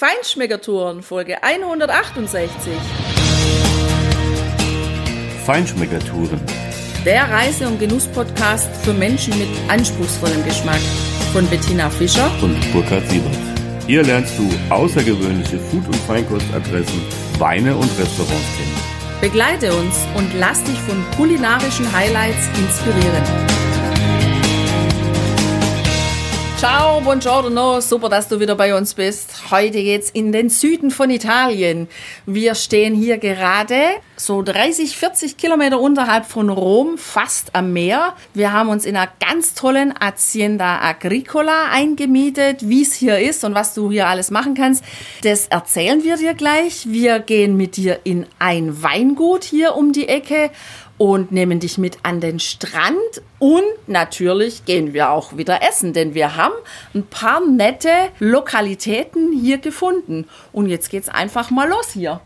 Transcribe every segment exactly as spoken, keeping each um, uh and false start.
Feinschmeckertouren, Folge hundertachtundsechzig. Feinschmeckertouren. Der Reise- und Genuss-Podcast für Menschen mit anspruchsvollem Geschmack. Von Bettina Fischer und Burkhard Siebert. Hier lernst du außergewöhnliche Food- und Feinkostadressen, Weine und Restaurants kennen. Begleite uns und lass dich von kulinarischen Highlights inspirieren. Ciao, buongiorno, super, dass du wieder bei uns bist. Heute geht's in den Süden von Italien. Wir stehen hier gerade so dreißig, vierzig Kilometer unterhalb von Rom, fast am Meer. Wir haben uns in einer ganz tollen Azienda Agricola eingemietet. Wie es hier ist und was du hier alles machen kannst, das erzählen wir dir gleich. Wir gehen mit dir in ein Weingut hier um die Ecke und nehmen dich mit an den Strand und natürlich gehen wir auch wieder essen, denn wir haben ein paar nette Lokalitäten hier gefunden. Und jetzt geht's einfach mal los hier.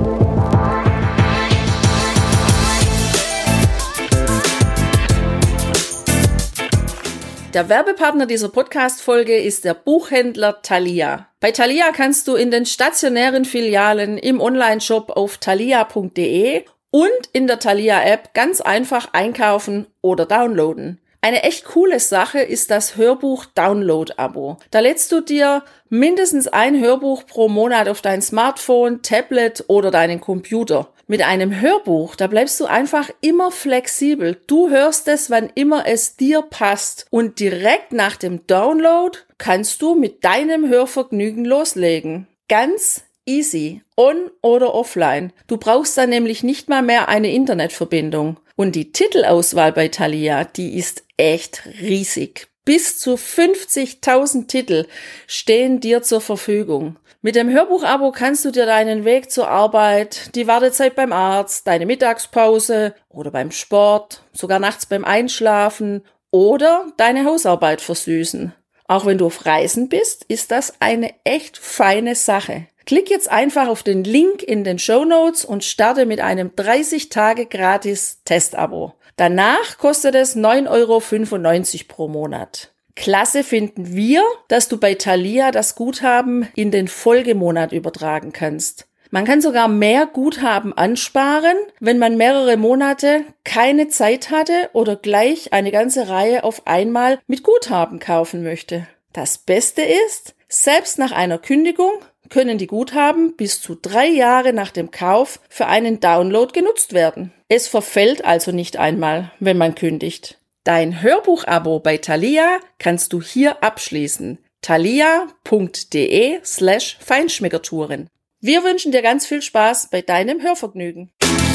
Der Werbepartner dieser Podcast-Folge ist der Buchhändler Thalia. Bei Thalia kannst du in den stationären Filialen, im Onlineshop auf thalia punkt de und in der Thalia-App ganz einfach einkaufen oder downloaden. Eine echt coole Sache ist das Hörbuch-Download-Abo. Da lädst du dir mindestens ein Hörbuch pro Monat auf dein Smartphone, Tablet oder deinen Computer. Mit einem Hörbuch, da bleibst du einfach immer flexibel. Du hörst es, wann immer es dir passt. Und direkt nach dem Download kannst du mit deinem Hörvergnügen loslegen. Ganz easy, on oder offline. Du brauchst dann nämlich nicht mal mehr eine Internetverbindung. Und die Titelauswahl bei Thalia, die ist echt riesig. Bis zu fünfzigtausend Titel stehen dir zur Verfügung. Mit dem Hörbuch-Abo kannst du dir deinen Weg zur Arbeit, die Wartezeit beim Arzt, deine Mittagspause oder beim Sport, sogar nachts beim Einschlafen oder deine Hausarbeit versüßen. Auch wenn du auf Reisen bist, ist das eine echt feine Sache. Klick jetzt einfach auf den Link in den Shownotes und starte mit einem dreißig Tage gratis Testabo. Danach kostet es neun Euro fünfundneunzig pro Monat. Klasse finden wir, dass du bei Thalia das Guthaben in den Folgemonat übertragen kannst. Man kann sogar mehr Guthaben ansparen, wenn man mehrere Monate keine Zeit hatte oder gleich eine ganze Reihe auf einmal mit Guthaben kaufen möchte. Das Beste ist, selbst nach einer Kündigung können die Guthaben bis zu drei Jahre nach dem Kauf für einen Download genutzt werden. Es verfällt also nicht einmal, wenn man kündigt. Dein Hörbuch-Abo bei Thalia kannst du hier abschließen. thalia punkt de slash Feinschmeckertouren. Wir wünschen dir ganz viel Spaß bei deinem Hörvergnügen.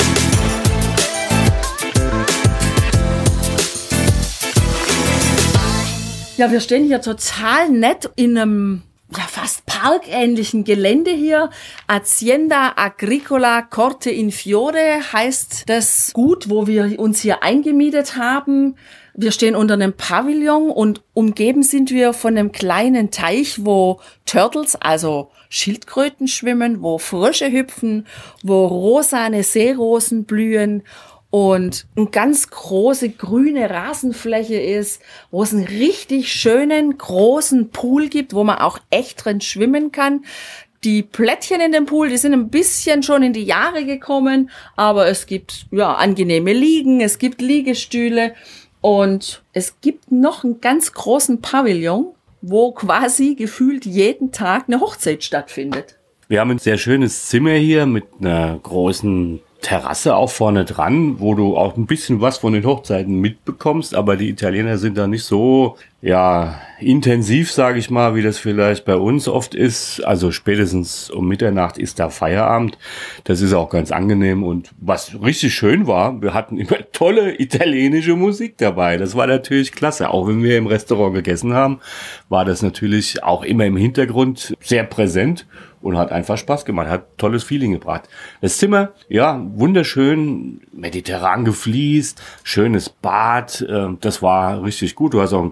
Ja, wir stehen hier total nett in einem ja fast parkähnlichen Gelände hier. Azienda Agricola Corte in Fiore heißt das Gut, wo wir uns hier eingemietet haben. Wir stehen unter einem Pavillon und umgeben sind wir von einem kleinen Teich, wo Turtles, also Schildkröten schwimmen, wo Frösche hüpfen, wo rosane Seerosen blühen und eine ganz große grüne Rasenfläche ist, wo es einen richtig schönen großen Pool gibt, wo man auch echt drin schwimmen kann. Die Plättchen in dem Pool, die sind ein bisschen schon in die Jahre gekommen, aber es gibt ja angenehme Liegen, es gibt Liegestühle und es gibt noch einen ganz großen Pavillon, wo quasi gefühlt jeden Tag eine Hochzeit stattfindet. Wir haben ein sehr schönes Zimmer hier mit einer großen Terrasse auch vorne dran, wo du auch ein bisschen was von den Hochzeiten mitbekommst, aber die Italiener sind da nicht so, ja, intensiv, sage ich mal, wie das vielleicht bei uns oft ist. Also spätestens um Mitternacht ist da Feierabend. Das ist auch ganz angenehm und was richtig schön war, wir hatten immer tolle italienische Musik dabei. Das war natürlich klasse. Auch wenn wir im Restaurant gegessen haben, war das natürlich auch immer im Hintergrund sehr präsent. Und hat einfach Spaß gemacht, hat tolles Feeling gebracht. Das Zimmer, ja, wunderschön, mediterran gefliest, schönes Bad, äh, das war richtig gut. Du hast auch einen kleinen Kühlschrank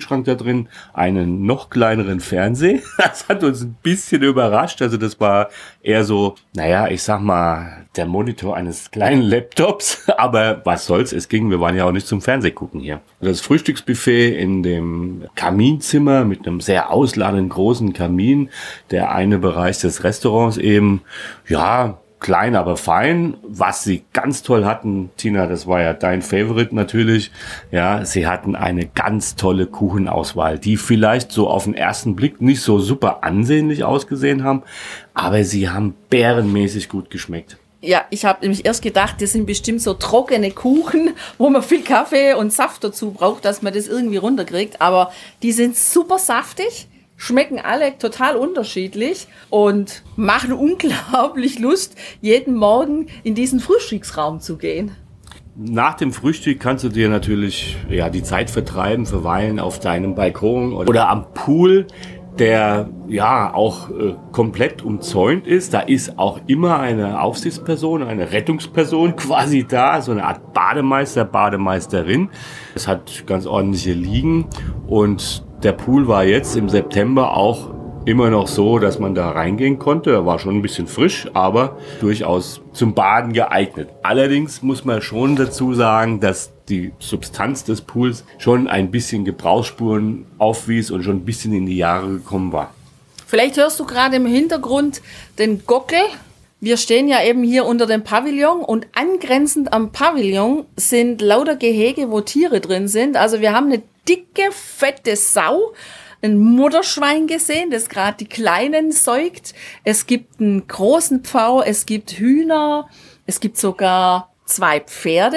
Kühlschrank da drin, einen noch kleineren Fernseher. Das hat uns ein bisschen überrascht. Also das war eher so, naja, ich sag mal, der Monitor eines kleinen Laptops. Aber was soll's, es ging, wir waren ja auch nicht zum Fernseh gucken hier. Das Frühstücksbuffet in dem Kaminzimmer mit einem sehr ausladenden großen Kamin. Der eine Bereich des Restaurants eben, ja, klein, aber fein. Was sie ganz toll hatten, Tina, das war ja dein Favorite natürlich. Ja, sie hatten eine ganz tolle Kuchenauswahl, die vielleicht so auf den ersten Blick nicht so super ansehnlich ausgesehen haben, aber sie haben bärenmäßig gut geschmeckt. Ja, ich habe nämlich erst gedacht, das sind bestimmt so trockene Kuchen, wo man viel Kaffee und Saft dazu braucht, dass man das irgendwie runterkriegt. Aber die sind super saftig, schmecken alle total unterschiedlich und machen unglaublich Lust, jeden Morgen in diesen Frühstücksraum zu gehen. Nach dem Frühstück kannst du dir natürlich ja die Zeit vertreiben, verweilen auf deinem Balkon oder am Pool, der ja auch äh, komplett umzäunt ist. Da ist auch immer eine Aufsichtsperson, eine Rettungsperson quasi da, so eine Art Bademeister, Bademeisterin. Es hat ganz ordentliche Liegen und der Pool war jetzt im September auch immer noch so, dass man da reingehen konnte. Er war schon ein bisschen frisch, aber durchaus zum Baden geeignet. Allerdings muss man schon dazu sagen, dass die Substanz des Pools schon ein bisschen Gebrauchsspuren aufwies und schon ein bisschen in die Jahre gekommen war. Vielleicht hörst du gerade im Hintergrund den Gockel. Wir stehen ja eben hier unter dem Pavillon und angrenzend am Pavillon sind lauter Gehege, wo Tiere drin sind. Also wir haben eine dicke, fette Sau, ein Mutterschwein gesehen, das gerade die Kleinen säugt. Es gibt einen großen Pfau, es gibt Hühner, es gibt sogar zwei Pferde.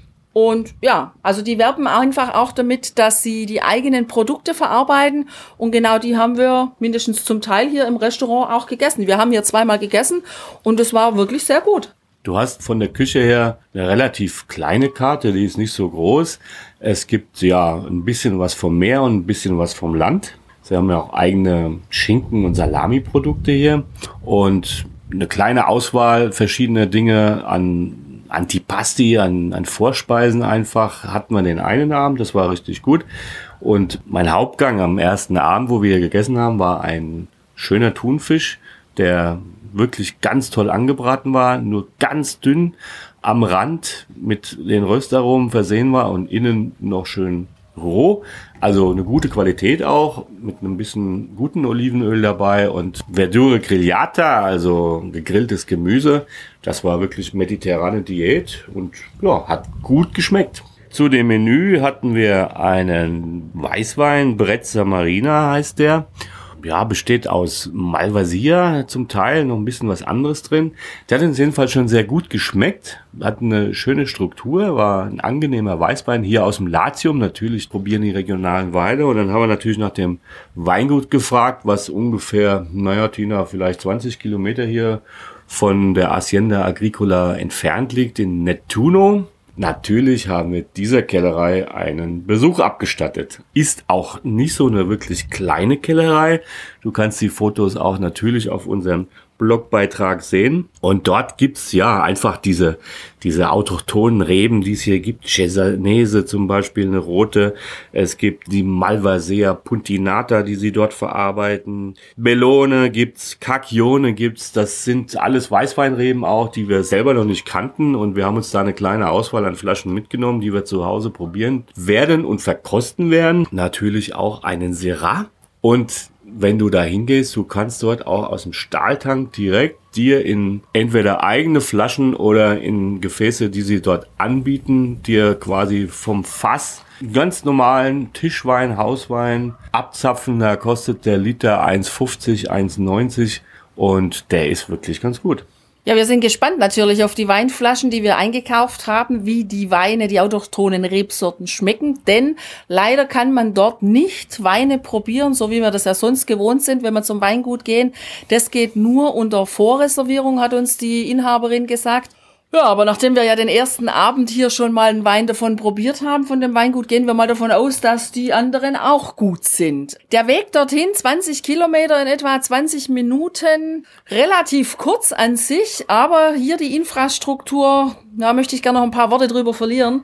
Und ja, also die werben einfach auch damit, dass sie die eigenen Produkte verarbeiten. Und genau die haben wir mindestens zum Teil hier im Restaurant auch gegessen. Wir haben hier zweimal gegessen und es war wirklich sehr gut. Du hast von der Küche her eine relativ kleine Karte, die ist nicht so groß. Es gibt ja ein bisschen was vom Meer und ein bisschen was vom Land. Sie haben ja auch eigene Schinken- und Salami-Produkte hier und eine kleine Auswahl verschiedener Dinge an Antipasti, an, an Vorspeisen einfach. Hatten wir den einen Abend, das war richtig gut. Und mein Hauptgang am ersten Abend, wo wir gegessen haben, war ein schöner Thunfisch, der wirklich ganz toll angebraten war, nur ganz dünn am Rand mit den Röstaromen versehen war und innen noch schön roh. Also eine gute Qualität auch, mit einem bisschen guten Olivenöl dabei und Verdure grigliata, also gegrilltes Gemüse. Das war wirklich mediterrane Diät und ja, hat gut geschmeckt. Zu dem Menü hatten wir einen Weißwein, Brezza Marina heißt der. Ja, besteht aus Malvasia zum Teil, noch ein bisschen was anderes drin. Der hat uns jedenfalls schon sehr gut geschmeckt, hat eine schöne Struktur, war ein angenehmer Weißwein hier aus dem Latium. Natürlich probieren die regionalen Weine und dann haben wir natürlich nach dem Weingut gefragt, was ungefähr, naja Tina, vielleicht zwanzig Kilometer hier von der Hacienda Agricola entfernt liegt, in Nettuno. Natürlich haben wir dieser Kellerei einen Besuch abgestattet. Ist auch nicht so eine wirklich kleine Kellerei. Du kannst die Fotos auch natürlich auf unserem Blogbeitrag sehen. Und dort gibt's ja einfach diese diese autochthonen Reben, die es hier gibt. Cesanese zum Beispiel, eine rote. Es gibt die Malvasia puntinata, die sie dort verarbeiten. Bellone gibt's, Cacchione gibt's. Das sind alles Weißweinreben auch, die wir selber noch nicht kannten. Und wir haben uns da eine kleine Auswahl an Flaschen mitgenommen, die wir zu Hause probieren werden und verkosten werden. Natürlich auch einen Syrah. Und wenn du da hingehst, du kannst dort auch aus dem Stahltank direkt dir in entweder eigene Flaschen oder in Gefäße, die sie dort anbieten, dir quasi vom Fass ganz normalen Tischwein, Hauswein abzapfen. Da kostet der Liter eins fünfzig, eins neunzig und der ist wirklich ganz gut. Ja, wir sind gespannt natürlich auf die Weinflaschen, die wir eingekauft haben, wie die Weine, die autochthonen Rebsorten schmecken. Denn leider kann man dort nicht Weine probieren, so wie wir das ja sonst gewohnt sind, wenn wir zum Weingut gehen. Das geht nur unter Vorreservierung, hat uns die Inhaberin gesagt. Ja, aber nachdem wir ja den ersten Abend hier schon mal einen Wein davon probiert haben, von dem Weingut, gehen wir mal davon aus, dass die anderen auch gut sind. Der Weg dorthin, zwanzig Kilometer in etwa zwanzig Minuten, relativ kurz an sich, aber hier die Infrastruktur, da möchte ich gerne noch ein paar Worte drüber verlieren.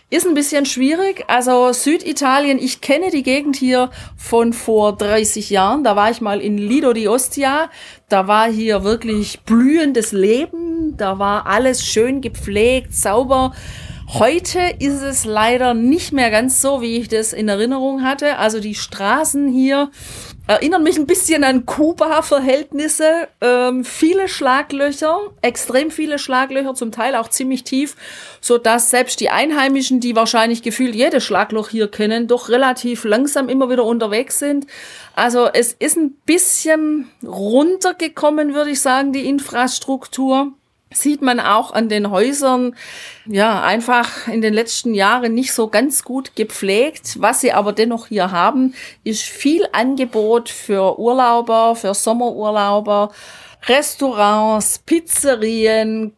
Ist ein bisschen schwierig. Also Süditalien, ich kenne die Gegend hier von vor dreißig Jahren. Da war ich mal in Lido di Ostia. Da war hier wirklich blühendes Leben. Da war alles schön gepflegt, sauber. Heute ist es leider nicht mehr ganz so, wie ich das in Erinnerung hatte. Also die Straßen hier erinnern mich ein bisschen an Kuba-Verhältnisse. Ähm, viele Schlaglöcher, extrem viele Schlaglöcher, zum Teil auch ziemlich tief, so dass selbst die Einheimischen, die wahrscheinlich gefühlt jedes Schlagloch hier kennen, doch relativ langsam immer wieder unterwegs sind. Also es ist ein bisschen runtergekommen, würde ich sagen, die Infrastruktur. Sieht man auch an den Häusern, ja, einfach in den letzten Jahren nicht so ganz gut gepflegt. Was sie aber dennoch hier haben, ist viel Angebot für Urlauber, für Sommerurlauber, Restaurants, Pizzerien,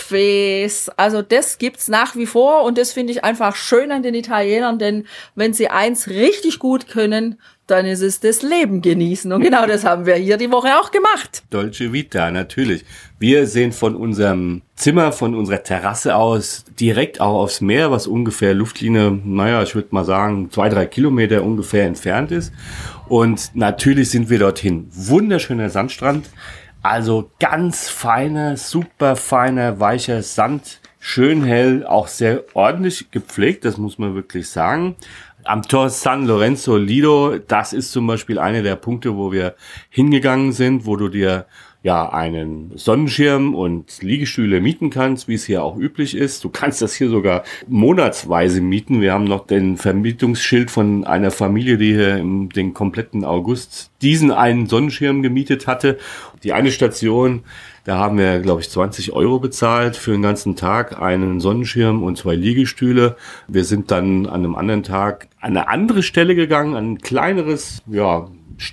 Cafés. Also das gibt's nach wie vor und das finde ich einfach schön an den Italienern, denn wenn sie eins richtig gut können, dann ist es das Leben genießen. Und genau das haben wir hier die Woche auch gemacht. Dolce Vita, natürlich. Wir sehen von unserem Zimmer, von unserer Terrasse aus direkt auch aufs Meer, was ungefähr Luftlinie, naja, ich würde mal sagen, zwei, drei Kilometer ungefähr entfernt ist. Und natürlich sind wir dorthin. Wunderschöner Sandstrand. Also ganz feiner, super feiner, weicher Sand. Schön hell, auch sehr ordentlich gepflegt, das muss man wirklich sagen. Am Tor San Lorenzo Lido, das ist zum Beispiel einer der Punkte, wo wir hingegangen sind, wo du dir ja einen Sonnenschirm und Liegestühle mieten kannst, wie es hier auch üblich ist. Du kannst das hier sogar monatsweise mieten. Wir haben noch den Vermietungsschild von einer Familie, die hier im den kompletten August diesen einen Sonnenschirm gemietet hatte. Die eine Station, da haben wir, glaube ich, zwanzig Euro bezahlt für den ganzen Tag, einen Sonnenschirm und zwei Liegestühle. Wir sind dann an einem anderen Tag an eine andere Stelle gegangen, an ein kleineres, ja,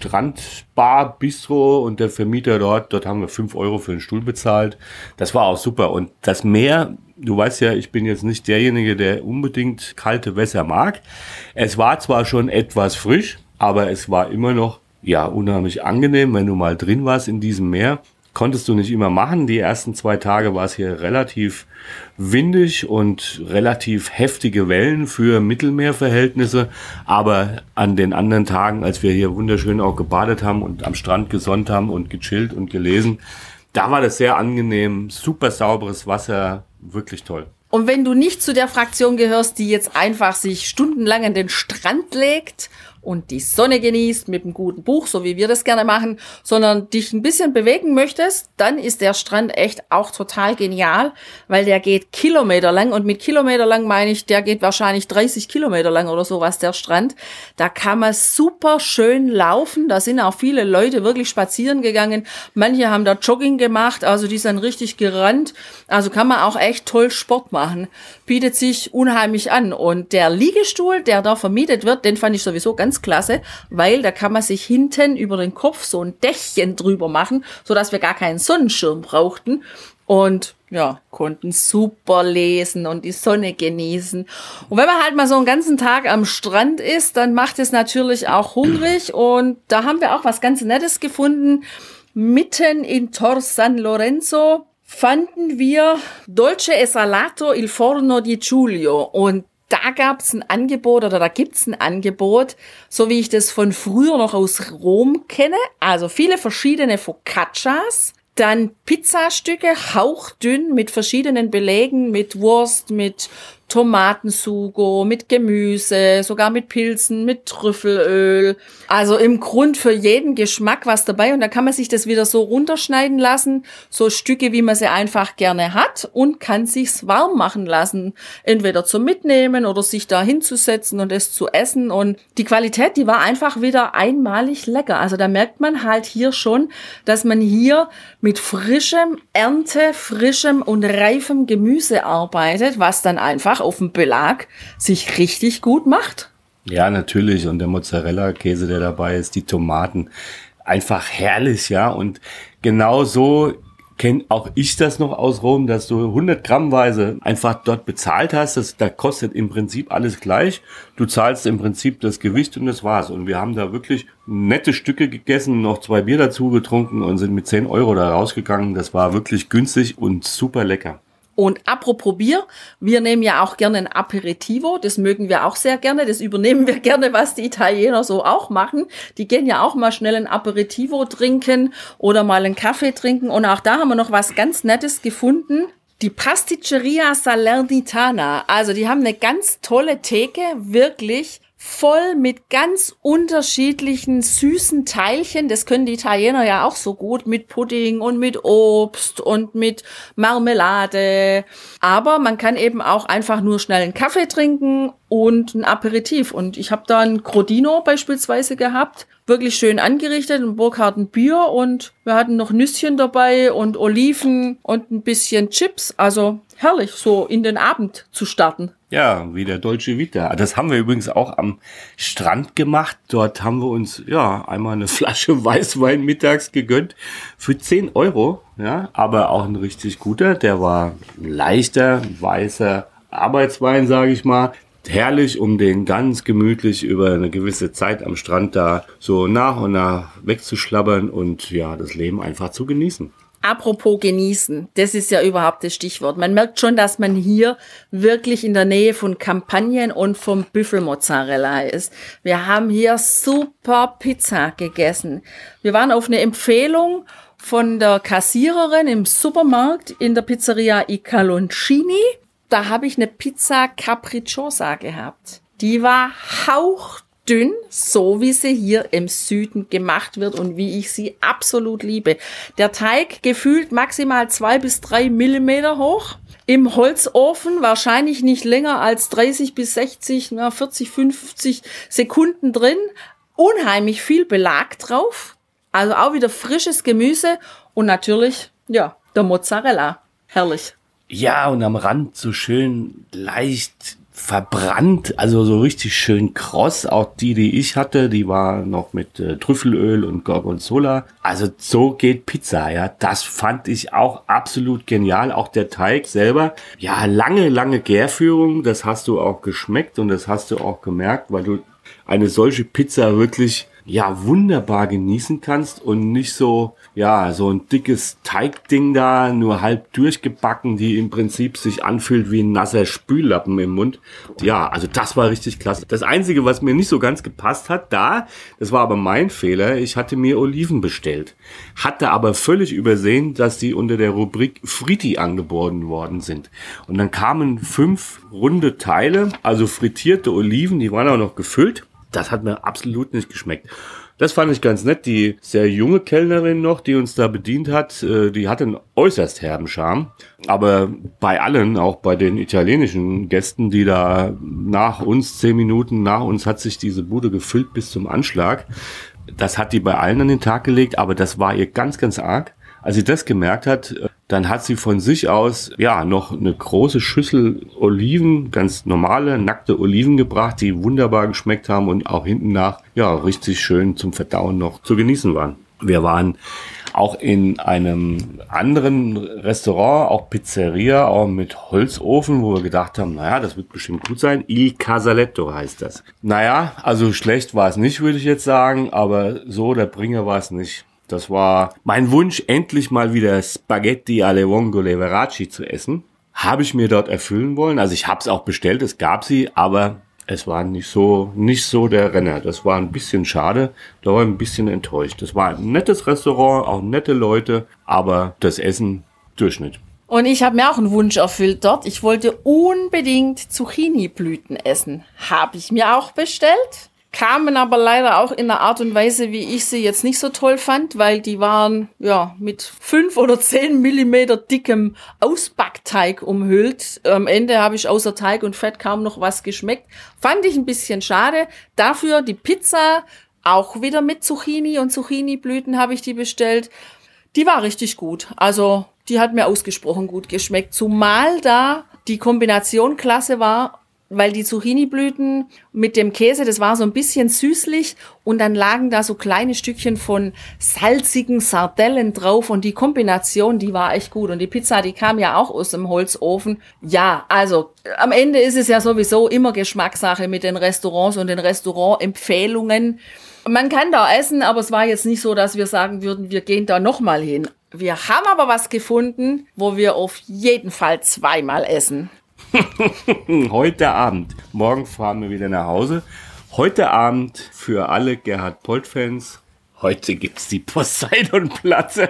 Strandbar, Bistro und der Vermieter dort, dort haben wir fünf Euro für einen Stuhl bezahlt. Das war auch super. Und das Meer, du weißt ja, ich bin jetzt nicht derjenige, der unbedingt kalte Wässer mag. Es war zwar schon etwas frisch, aber es war immer noch, ja, unheimlich angenehm, wenn du mal drin warst in diesem Meer. Konntest du nicht immer machen. Die ersten zwei Tage war es hier relativ windig und relativ heftige Wellen für Mittelmeerverhältnisse. Aber an den anderen Tagen, als wir hier wunderschön auch gebadet haben und am Strand gesonnt haben und gechillt und gelesen, da war das sehr angenehm. Super sauberes Wasser, wirklich toll. Und wenn du nicht zu der Fraktion gehörst, die jetzt einfach sich stundenlang an den Strand legt und die Sonne genießt mit einem guten Buch, so wie wir das gerne machen, sondern dich ein bisschen bewegen möchtest, dann ist der Strand echt auch total genial, weil der geht Kilometer lang und mit Kilometer lang meine ich, der geht wahrscheinlich dreißig Kilometer lang oder sowas, der Strand. Da kann man super schön laufen, da sind auch viele Leute wirklich spazieren gegangen, manche haben da Jogging gemacht, also die sind richtig gerannt, also kann man auch echt toll Sport machen, bietet sich unheimlich an und der Liegestuhl, der da vermietet wird, den fand ich sowieso ganz klasse, weil da kann man sich hinten über den Kopf so ein Dächchen drüber machen, sodass wir gar keinen Sonnenschirm brauchten und ja, konnten super lesen und die Sonne genießen. Und wenn man halt mal so einen ganzen Tag am Strand ist, dann macht es natürlich auch hungrig und da haben wir auch was ganz Nettes gefunden. Mitten in Tor San Lorenzo fanden wir Dolce e Salato il Forno di Giulio und da gab's ein Angebot oder da gibt's ein Angebot, so wie ich das von früher noch aus Rom kenne. Also viele verschiedene Focaccias, dann Pizzastücke, hauchdünn mit verschiedenen Belegen, mit Wurst, mit Tomatensugo, mit Gemüse, sogar mit Pilzen, mit Trüffelöl. Also im Grund für jeden Geschmack was dabei und da kann man sich das wieder so runterschneiden lassen, so Stücke, wie man sie einfach gerne hat und kann sich's warm machen lassen. Entweder zum Mitnehmen oder sich da hinzusetzen und es zu essen und die Qualität, die war einfach wieder einmalig lecker. Also da merkt man halt hier schon, dass man hier mit frischem Ernte, frischem und reifem Gemüse arbeitet, was dann einfach auf dem Belag sich richtig gut macht. Ja, natürlich. Und der Mozzarella-Käse, der dabei ist, die Tomaten. Einfach herrlich, ja. Und genau so kenne auch ich das noch aus Rom, dass du hundert Grammweise einfach dort bezahlt hast. Das, da kostet im Prinzip alles gleich. Du zahlst im Prinzip das Gewicht und das war's. Und wir haben da wirklich nette Stücke gegessen, noch zwei Bier dazu getrunken und sind mit zehn Euro da rausgegangen. Das war wirklich günstig und super lecker. Und apropos Bier, wir nehmen ja auch gerne ein Aperitivo, das mögen wir auch sehr gerne, das übernehmen wir gerne, was die Italiener so auch machen. Die gehen ja auch mal schnell ein Aperitivo trinken oder mal einen Kaffee trinken und auch da haben wir noch was ganz Nettes gefunden. Die Pasticceria Salernitana, also die haben eine ganz tolle Theke, wirklich voll mit ganz unterschiedlichen süßen Teilchen. Das können die Italiener ja auch so gut mit Pudding und mit Obst und mit Marmelade. Aber man kann eben auch einfach nur schnell einen Kaffee trinken und ein Aperitif. Und ich habe da ein Crodino beispielsweise gehabt. Wirklich schön angerichtet, ein Burkhardt Bier und wir hatten noch Nüsschen dabei und Oliven und ein bisschen Chips. Also herrlich, so in den Abend zu starten. Ja, wie der Dolce Vita. Das haben wir übrigens auch am Strand gemacht. Dort haben wir uns ja einmal eine Flasche Weißwein mittags gegönnt für zehn Euro. Ja, aber auch ein richtig guter. Der war ein leichter, weißer Arbeitswein, sage ich mal. Herrlich, um den ganz gemütlich über eine gewisse Zeit am Strand da so nach und nach wegzuschlabbern und ja, das Leben einfach zu genießen. Apropos genießen, das ist ja überhaupt das Stichwort. Man merkt schon, dass man hier wirklich in der Nähe von Campagnen und vom Büffelmozzarella ist. Wir haben hier super Pizza gegessen. Wir waren auf eine Empfehlung von der Kassiererin im Supermarkt in der Pizzeria I Caloncini. Da habe ich eine Pizza Capricciosa gehabt. Die war hauchdünn, so wie sie hier im Süden gemacht wird und wie ich sie absolut liebe. Der Teig gefühlt maximal zwei bis drei Millimeter hoch. Im Holzofen wahrscheinlich nicht länger als dreißig bis sechzig, na, vierzig, fünfzig Sekunden drin. Unheimlich viel Belag drauf. Also auch wieder frisches Gemüse und natürlich, ja, der Mozzarella. Herrlich. Ja, und am Rand so schön leicht verbrannt, also so richtig schön kross. Auch die, die ich hatte, die war noch mit äh, Trüffelöl und Gorgonzola. Also so geht Pizza, ja. Das fand ich auch absolut genial. Auch der Teig selber. Ja, lange, lange Gärführung. Das hast du auch geschmeckt und das hast du auch gemerkt, weil du eine solche Pizza wirklich ja wunderbar genießen kannst und nicht so ja so ein dickes Teigding da nur halb durchgebacken, die im Prinzip sich anfühlt wie ein nasser Spüllappen im Mund. Ja, also das war richtig klasse. Das Einzige, was mir nicht so ganz gepasst hat, da, das war aber mein Fehler, ich hatte mir Oliven bestellt, hatte aber völlig übersehen, dass die unter der Rubrik Fritti angeboten worden sind. Und dann kamen fünf runde Teile, also frittierte Oliven, die waren auch noch gefüllt. Das hat mir absolut nicht geschmeckt. Das fand ich ganz nett. Die sehr junge Kellnerin noch, die uns da bedient hat, die hatte einen äußerst herben Charme. Aber bei allen, auch bei den italienischen Gästen, die da nach uns, zehn Minuten nach uns, hat sich diese Bude gefüllt bis zum Anschlag. Das hat die bei allen an den Tag gelegt, aber das war ihr ganz, ganz arg. Als sie das gemerkt hat, dann hat sie von sich aus ja noch eine große Schüssel Oliven, ganz normale, nackte Oliven gebracht, die wunderbar geschmeckt haben und auch hinten nach ja richtig schön zum Verdauen noch zu genießen waren. Wir waren auch in einem anderen Restaurant, auch Pizzeria, auch mit Holzofen, wo wir gedacht haben, naja, das wird bestimmt gut sein. Il Casaletto heißt das. Naja, also schlecht war es nicht, würde ich jetzt sagen, aber so der Bringer war es nicht. Das war mein Wunsch, endlich mal wieder Spaghetti alle vongole veraci zu essen. Habe ich mir dort erfüllen wollen. Also ich habe es auch bestellt, es gab sie, aber es war nicht so nicht so der Renner. Das war ein bisschen schade, da war ich ein bisschen enttäuscht. Das war ein nettes Restaurant, auch nette Leute, aber das Essen Durchschnitt. Und ich habe mir auch einen Wunsch erfüllt dort. Ich wollte unbedingt Zucchini-Blüten essen. Habe ich mir auch bestellt. Kamen aber leider auch in einer Art und Weise, wie ich sie jetzt nicht so toll fand, weil die waren ja mit fünf oder zehn Millimeter dickem Ausbackteig umhüllt. Am Ende habe ich außer Teig und Fett kaum noch was geschmeckt. Fand ich ein bisschen schade. Dafür die Pizza, auch wieder mit Zucchini und Zucchini-Blüten habe ich die bestellt. Die war richtig gut. Also die hat mir ausgesprochen gut geschmeckt. Zumal da die Kombination klasse war, weil die Zucchini-Blüten mit dem Käse, das war so ein bisschen süßlich und dann lagen da so kleine Stückchen von salzigen Sardellen drauf und die Kombination, die war echt gut. Und die Pizza, die kam ja auch aus dem Holzofen. Ja, also am Ende ist es ja sowieso immer Geschmackssache mit den Restaurants und den Restaurantempfehlungen. Man kann da essen, aber es war jetzt nicht so, dass wir sagen würden, wir gehen da nochmal hin. Wir haben aber was gefunden, wo wir auf jeden Fall zweimal essen. Heute Abend. Morgen fahren wir wieder nach Hause. Heute Abend für alle Gerhard Polt-Fans. Heute gibt's die Poseidon-Platte.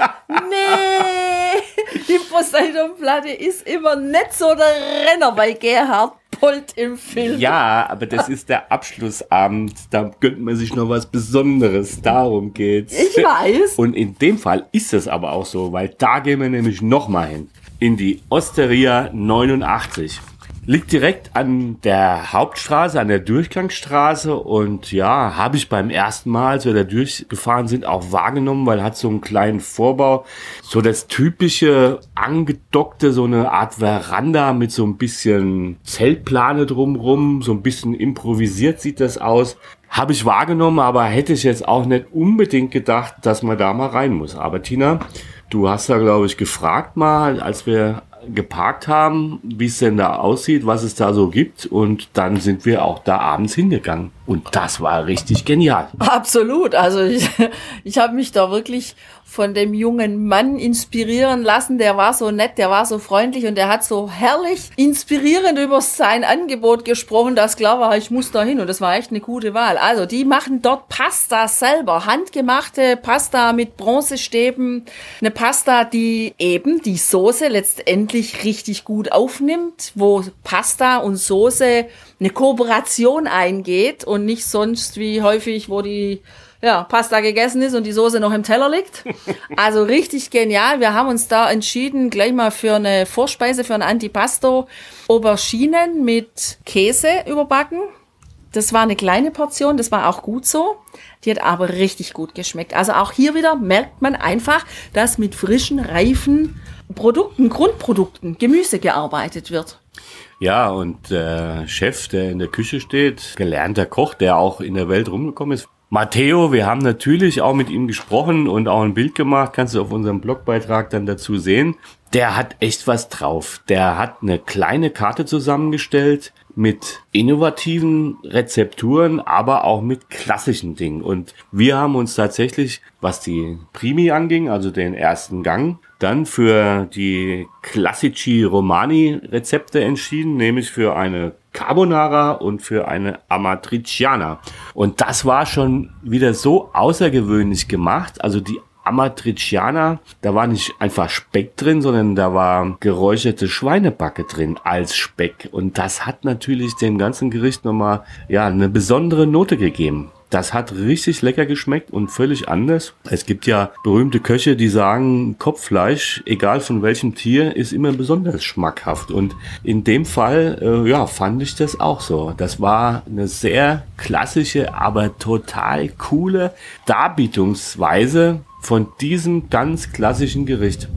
Nee, die Poseidon-Platte ist immer nicht so der Renner bei Gerhard Polt im Film. Ja, aber das ist der Abschlussabend. Da gönnt man sich noch was Besonderes. Darum geht's. Ich weiß. Und in dem Fall ist es aber auch so, weil da gehen wir nämlich nochmal hin. In die Osteria neunundachtzig. Liegt direkt an der Hauptstraße, an der Durchgangsstraße und ja, habe ich beim ersten Mal, als wir da durchgefahren sind, auch wahrgenommen, weil hat so einen kleinen Vorbau, so das typische angedockte, so eine Art Veranda mit so ein bisschen Zeltplane drumrum, so ein bisschen improvisiert sieht das aus. Habe ich wahrgenommen, aber hätte ich jetzt auch nicht unbedingt gedacht, dass man da mal rein muss. Aber Tina, du hast da, glaube ich, gefragt mal, als wir geparkt haben, wie es denn da aussieht, was es da so gibt. Und dann sind wir auch da abends hingegangen. Und das war richtig genial. Absolut. Also ich, ich habe mich da wirklich von dem jungen Mann inspirieren lassen. Der war so nett, der war so freundlich und der hat so herrlich inspirierend über sein Angebot gesprochen, dass klar war, ich muss da hin. Und das war echt eine gute Wahl. Also die machen dort Pasta selber. Handgemachte Pasta mit Bronzestäben. Eine Pasta, die eben die Soße letztendlich richtig gut aufnimmt, wo Pasta und Soße eine Kooperation eingeht und nicht sonst wie häufig, wo die ja, Pasta gegessen ist und die Soße noch im Teller liegt. Also richtig genial. Wir haben uns da entschieden, gleich mal für eine Vorspeise, für ein Antipasto, Auberginen mit Käse überbacken. Das war eine kleine Portion, das war auch gut so. Die hat aber richtig gut geschmeckt. Also auch hier wieder merkt man einfach, dass mit frischen, reifen Produkten, Grundprodukten, Gemüse gearbeitet wird. Ja, und der Chef, der in der Küche steht, gelernter Koch, der auch in der Welt rumgekommen ist, Matteo, wir haben natürlich auch mit ihm gesprochen und auch ein Bild gemacht, kannst du auf unserem Blogbeitrag dann dazu sehen. Der hat echt was drauf. Der hat eine kleine Karte zusammengestellt mit innovativen Rezepturen, aber auch mit klassischen Dingen. Und wir haben uns tatsächlich, was die Primi anging, also den ersten Gang, dann für die Classici Romani Rezepte entschieden, nämlich für eine Carbonara und für eine Amatriciana. Und das war schon wieder so außergewöhnlich gemacht. Also die Amatriciana, da war nicht einfach Speck drin, sondern da war geräucherte Schweinebacke drin als Speck. Und das hat natürlich dem ganzen Gericht nochmal, ja, eine besondere Note gegeben. Das hat richtig lecker geschmeckt und völlig anders. Es gibt ja berühmte Köche, die sagen, Kopffleisch, egal von welchem Tier, ist immer besonders schmackhaft. Und in dem Fall, äh, ja, fand ich das auch so. Das war eine sehr klassische, aber total coole Darbietungsweise von diesem ganz klassischen Gericht.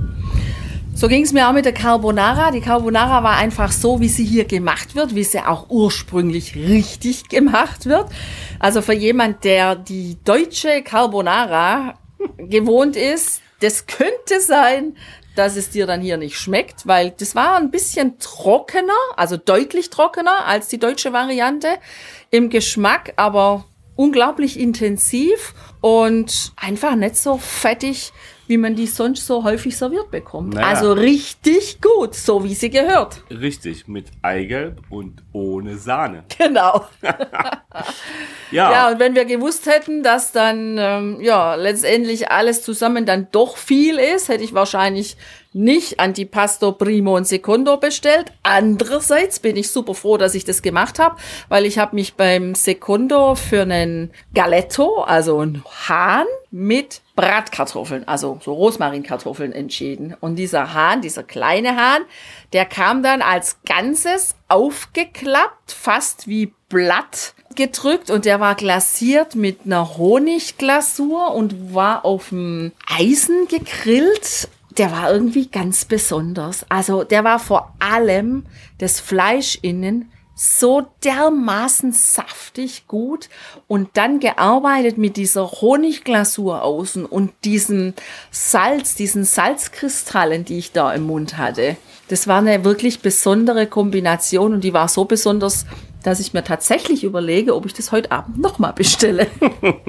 So ging es mir auch mit der Carbonara. Die Carbonara war einfach so, wie sie hier gemacht wird, wie sie auch ursprünglich richtig gemacht wird. Also für jemand, der die deutsche Carbonara gewohnt ist, das könnte sein, dass es dir dann hier nicht schmeckt, weil das war ein bisschen trockener, also deutlich trockener als die deutsche Variante im Geschmack, aber unglaublich intensiv und einfach nicht so fettig, wie man die sonst so häufig serviert bekommt. Naja. Also richtig gut, so wie sie gehört. Richtig, mit Eigelb und ohne Sahne. Genau. ja. ja, und wenn wir gewusst hätten, dass dann ähm, ja letztendlich alles zusammen dann doch viel ist, hätte ich wahrscheinlich nicht Antipasto Primo und Secondo bestellt. Andererseits bin ich super froh, dass ich das gemacht habe, weil ich habe mich beim Secondo für einen Galetto, also einen Hahn mit Bratkartoffeln, also so Rosmarinkartoffeln entschieden. Und dieser Hahn, dieser kleine Hahn, der kam dann als Ganzes aufgeklappt, fast wie Blatt gedrückt und der war glasiert mit einer Honigglasur und war auf dem Eisen gegrillt. Der war irgendwie ganz besonders. Also der war vor allem das Fleisch innen so dermaßen saftig gut und dann gearbeitet mit dieser Honigglasur außen und diesem Salz, diesen Salzkristallen, die ich da im Mund hatte. Das war eine wirklich besondere Kombination und die war so besonders, dass ich mir tatsächlich überlege, ob ich das heute Abend nochmal bestelle.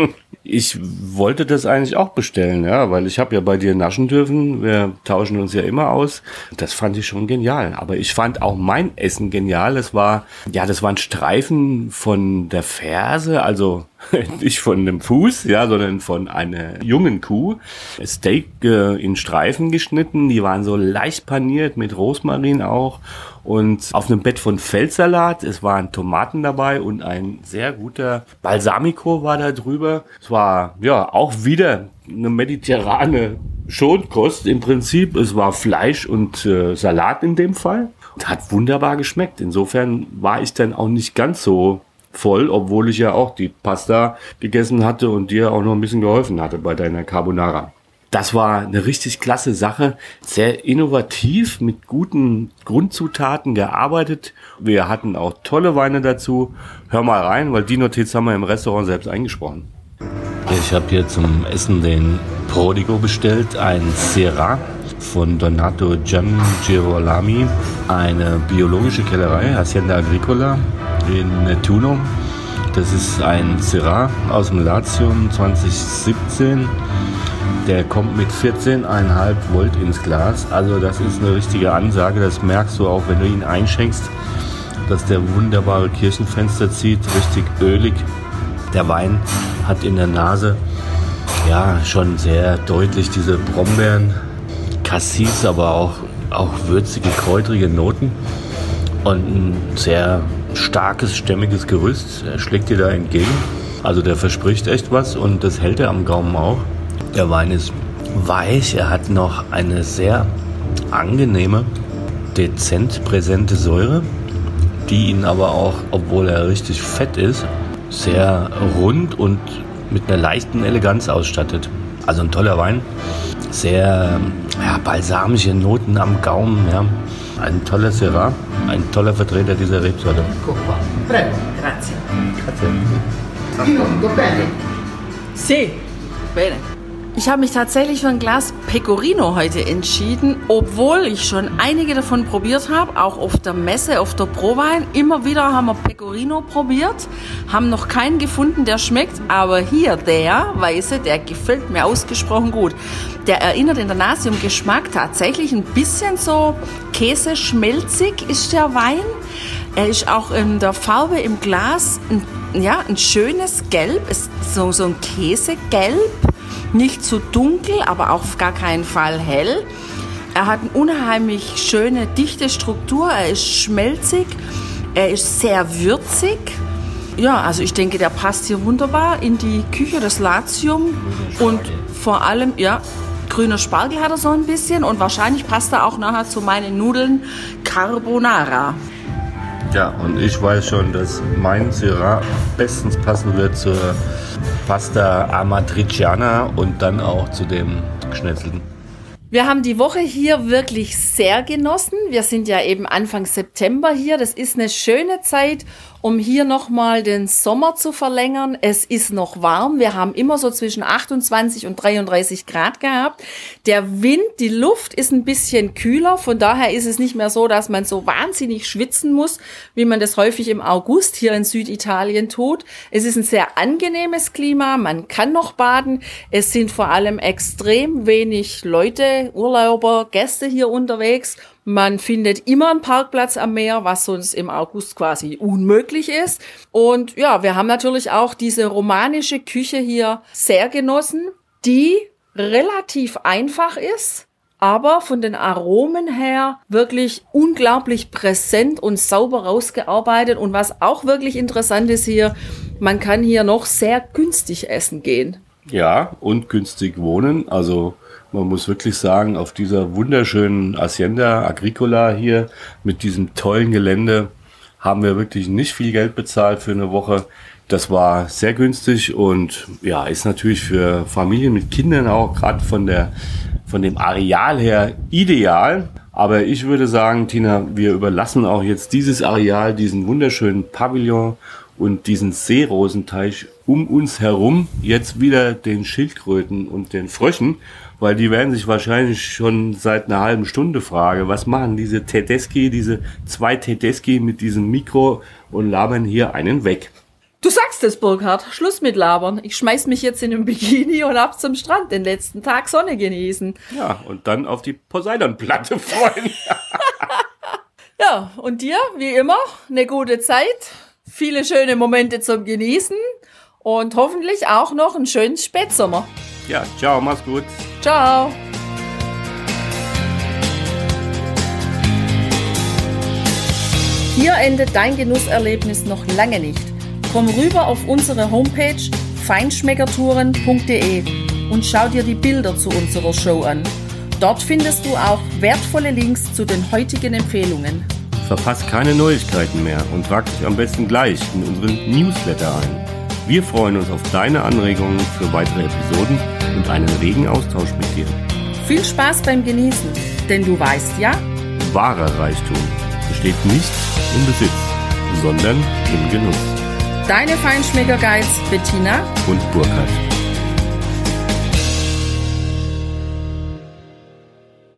Ich wollte das eigentlich auch bestellen, ja, weil ich habe ja bei dir naschen dürfen. Wir tauschen uns ja immer aus. Das fand ich schon genial. Aber ich fand auch mein Essen genial. Das war, ja, das waren Streifen von der Ferse, also nicht von dem Fuß, ja, sondern von einer jungen Kuh. Steak äh, in Streifen geschnitten. Die waren so leicht paniert mit Rosmarin auch. Und auf einem Bett von Feldsalat, es waren Tomaten dabei und ein sehr guter Balsamico war da drüber. Es war ja auch wieder eine mediterrane Schonkost im Prinzip. Es war Fleisch und äh, Salat in dem Fall. Und hat wunderbar geschmeckt. Insofern war ich dann auch nicht ganz so voll, obwohl ich ja auch die Pasta gegessen hatte und dir auch noch ein bisschen geholfen hatte bei deiner Carbonara. Das war eine richtig klasse Sache, sehr innovativ, mit guten Grundzutaten gearbeitet. Wir hatten auch tolle Weine dazu. Hör mal rein, weil die Notiz haben wir im Restaurant selbst eingesprochen. Ich habe hier zum Essen den Prodigo bestellt, ein Syrah von Donato Giangirolami, eine biologische Kellerei, Hacienda Agricola in Nettuno. Das ist ein Syrah aus dem Latium zwanzig siebzehn. Der kommt mit vierzehn Komma fünf Volt ins Glas. Also das ist eine richtige Ansage. Das merkst du auch, wenn du ihn einschenkst, dass der wunderbare Kirchenfenster zieht. Richtig ölig. Der Wein hat in der Nase ja schon sehr deutlich diese Brombeeren, Cassis, aber auch, auch würzige, kräutrige Noten. Und ein sehr starkes, stämmiges Gerüst. Er schlägt dir da entgegen. Also der verspricht echt was und das hält er am Gaumen auch. Der Wein ist weich, er hat noch eine sehr angenehme, dezent präsente Säure, die ihn aber auch, obwohl er richtig fett ist, sehr rund und mit einer leichten Eleganz ausstattet. Also ein toller Wein, sehr ja, balsamische Noten am Gaumen, ja. Ein toller Syrah, ein toller Vertreter dieser Rebsorte. Prego, grazie. Grazie. Bene. Sì, bene. Ich habe mich tatsächlich für ein Glas Pecorino heute entschieden, obwohl ich schon einige davon probiert habe, auch auf der Messe, auf der Prowein. Immer wieder haben wir Pecorino probiert, haben noch keinen gefunden, der schmeckt, aber hier der weiße, der gefällt mir ausgesprochen gut. Der erinnert in der Nase im Geschmack tatsächlich ein bisschen so käseschmelzig ist der Wein. Er ist auch in der Farbe im Glas ein, ja, ein schönes Gelb, ist so, so ein Käsegelb. Nicht zu dunkel, aber auf gar keinen Fall hell. Er hat eine unheimlich schöne, dichte Struktur. Er ist schmelzig. Er ist sehr würzig. Ja, also ich denke, der passt hier wunderbar in die Küche des Latium. Und vor allem, ja, grüner Spargel hat er so ein bisschen. Und wahrscheinlich passt er auch nachher zu meinen Nudeln Carbonara. Ja, und ich weiß schon, dass mein Syrah bestens passen wird zur Pasta Amatriciana und dann auch zu dem Geschnetzelten. Wir haben die Woche hier wirklich sehr genossen. Wir sind ja eben Anfang September hier. Das ist eine schöne Zeit, um hier nochmal den Sommer zu verlängern. Es ist noch warm. Wir haben immer so zwischen achtundzwanzig und dreiunddreißig Grad gehabt. Der Wind, die Luft ist ein bisschen kühler. Von daher ist es nicht mehr so, dass man so wahnsinnig schwitzen muss, wie man das häufig im August hier in Süditalien tut. Es ist ein sehr angenehmes Klima. Man kann noch baden. Es sind vor allem extrem wenig Leute, Urlauber, Gäste hier unterwegs. Man findet immer einen Parkplatz am Meer, was sonst im August quasi unmöglich ist. Und ja, wir haben natürlich auch diese romanische Küche hier sehr genossen, die relativ einfach ist, aber von den Aromen her wirklich unglaublich präsent und sauber rausgearbeitet. Und was auch wirklich interessant ist hier, man kann hier noch sehr günstig essen gehen. Ja, und günstig wohnen, also man muss wirklich sagen, auf dieser wunderschönen Hacienda Agricola hier mit diesem tollen Gelände haben wir wirklich nicht viel Geld bezahlt für eine Woche. Das war sehr günstig und ja, ist natürlich für Familien mit Kindern auch gerade von der von dem Areal her ideal. Aber ich würde sagen, Tina, wir überlassen auch jetzt dieses Areal, diesen wunderschönen Pavillon und diesen Seerosenteich um uns herum jetzt wieder den Schildkröten und den Fröschen, weil die werden sich wahrscheinlich schon seit einer halben Stunde fragen, was machen diese Tedeschi, diese zwei Tedeschi mit diesem Mikro und labern hier einen weg. Du sagst es, Burkhard. Schluss mit Labern. Ich schmeiß mich jetzt in den Bikini und ab zum Strand, den letzten Tag Sonne genießen. Ja, und dann auf die Poseidon-Platte freuen. Ja, und dir, wie immer, eine gute Zeit, viele schöne Momente zum Genießen und hoffentlich auch noch einen schönen Spätsommer. Ja, ciao, mach's gut. Ciao. Hier endet dein Genusserlebnis noch lange nicht. Komm rüber auf unsere Homepage feinschmeckertouren punkt de und schau dir die Bilder zu unserer Show an. Dort findest du auch wertvolle Links zu den heutigen Empfehlungen. Verpass keine Neuigkeiten mehr und trag dich am besten gleich in unseren Newsletter ein. Wir freuen uns auf deine Anregungen für weitere Episoden und einen regen Austausch mit dir. Viel Spaß beim Genießen, denn du weißt ja, wahrer Reichtum besteht nicht im Besitz, sondern im Genuss. Deine Feinschmecker-Guides Bettina und Burkhard.